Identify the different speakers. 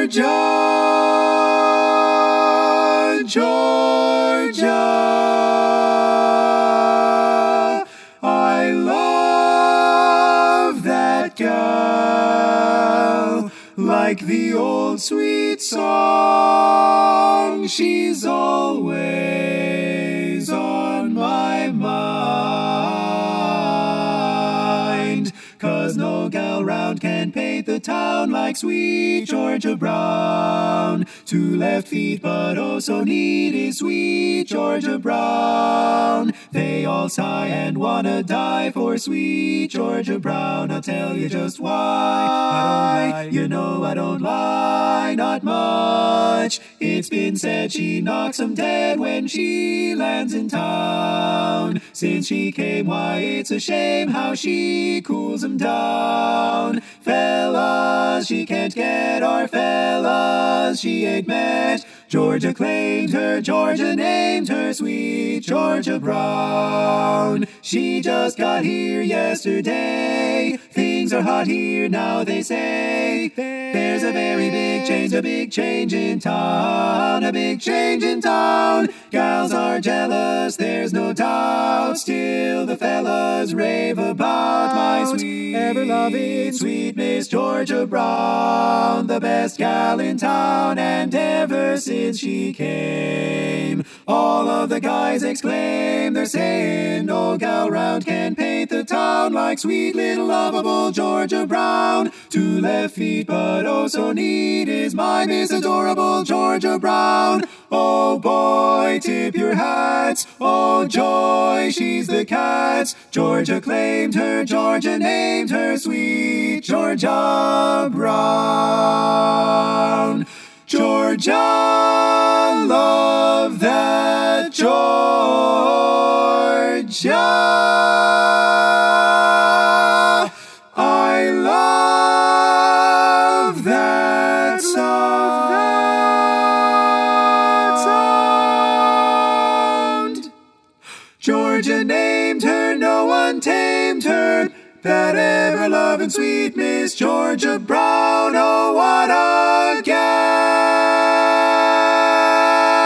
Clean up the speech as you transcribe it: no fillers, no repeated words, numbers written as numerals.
Speaker 1: Georgia, Georgia, I love that gal. Like the old sweet song, she's always on my mind. 'Cause no gal round can paint the town like sweet Georgia Brown. Two left feet, but oh so neat is sweet Georgia Brown. They all sigh and wanna die for sweet Georgia Brown. I'll tell you just why. You know I don't lie, not much. It's been said she knocks 'em dead when she lands in town. Since she came, why it's a shame how she cools 'em down. Fellas, she can't get, our fellas she ain't met. Georgia claimed her, Georgia named her sweet Georgia Brown. She just got here yesterday. Things are hot here now, they say. There's a very big change in town, a big change in town. Gals are jealous, there's no doubt. Still the fellas rave about my sweet, ever-loving, sweet Miss Georgia Brown. The best gal in town, and ever since she came, all of the guys exclaim. They're saying no gal round can paint the town like sweet little lovable Georgia Brown. Two left feet, but oh so neat is my Miss adorable Georgia Brown. Oh boy, tip your hats, oh joy, she's the cat. Georgia claimed her, Georgia named her sweet Georgia Brown. Georgia, love that Georgia. I love that sound. Georgia named her, no one tamed her. That ever-loving sweet Miss Georgia Brown. Oh, what a gal!